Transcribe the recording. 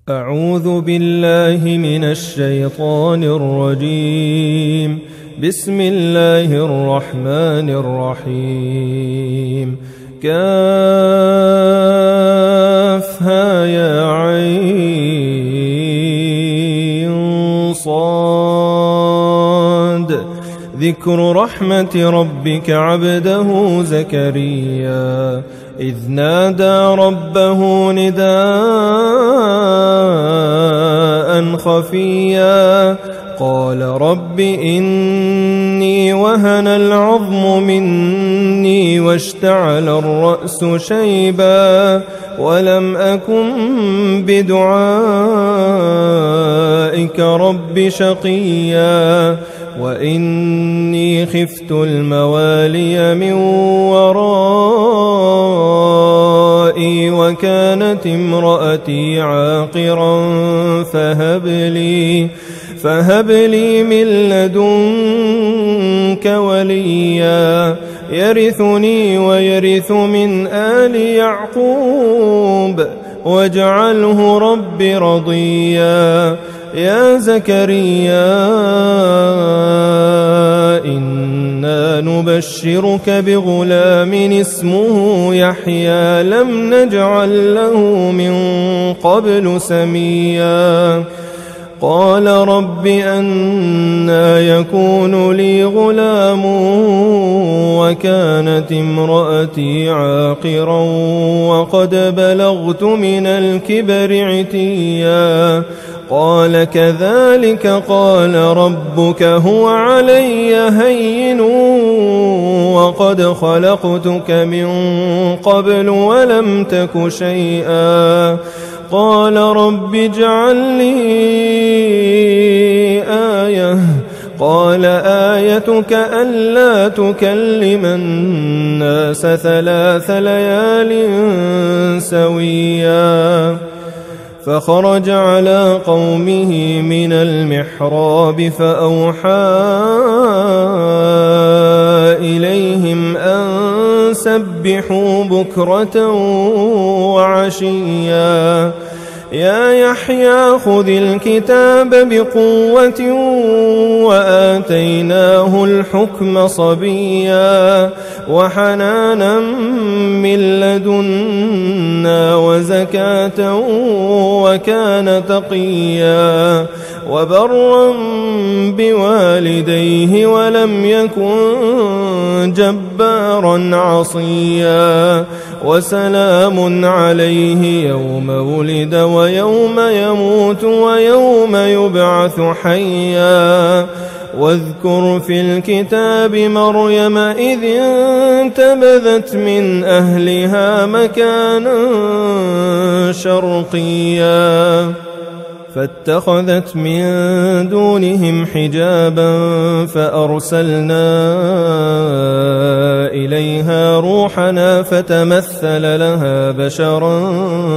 أعوذ بالله من الشيطان الرجيم. بسم الله الرحمن الرحيم. كافها يا عين صاد. ذكر رحمة ربك عبده زكريا إذ نادى ربه نداء خفيا قال رب إني وهن العظم مني واشتعل الرأس شيبا ولم أكن بدعائك رب شقيا وإني خفت الموالي من ورائي وكانت امرأتي عاقرا فهب لي من لدنك وليا يرثني ويرث من آل يعقوب واجعله رب رضيا. يا زكريا إنا نبشرك بغلام اسمه يحيى لم نجعل له من قبل سميا. قال رب أنى يكون لي غلام وكانت امرأتي عاقرا وقد بلغت من الكبر عتيا. قال كذلك قال ربك هو علي هين وقد خلقتك من قبل ولم تك شيئا. قال رب اجعل لي آية. قال آيتك ألا تكلم الناس 3 ليال سويا. فخرج على قومه من المحراب فأوحى إليهم أن سبحوا بكرة وعشيا. يا يحيى خذ الكتاب بقوة وآتيناه الحكم صبيا وحنانا من لدنا وزكاة وكان تقيا وبرا بوالديه ولم يكن جبارا عصيا. وسلام عليه يوم ولد ويوم يموت ويوم يبعث حيا. واذكر في الكتاب مريم إذ انتبذت من أهلها مكانا شرقيا فاتخذت من دونهم حجابا فأرسلنا إليها روحنا فتمثل لها بشرا